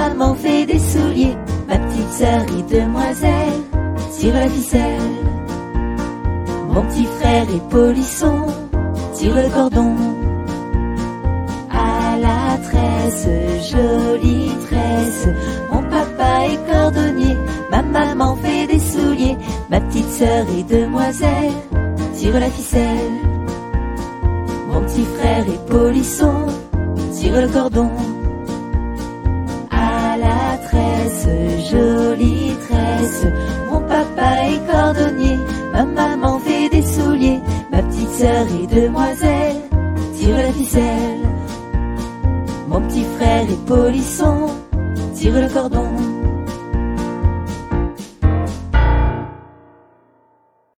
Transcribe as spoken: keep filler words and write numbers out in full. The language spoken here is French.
maman fait des souliers, ma petite sœur est demoiselle, tire la ficelle. Mon petit frère est polisson, tire le cordon. À la tresse, jolie tresse, mon papa est cordonnier, ma maman fait des souliers, ma petite sœur est demoiselle, tire la ficelle. Mon petit frère est polisson, tire le cordon. À la tresse, jolie tresse, mon papa est cordonnier, ma maman fait des souliers, ma petite sœur est demoiselle, tire la ficelle. Mon petit frère est polisson, tire le cordon.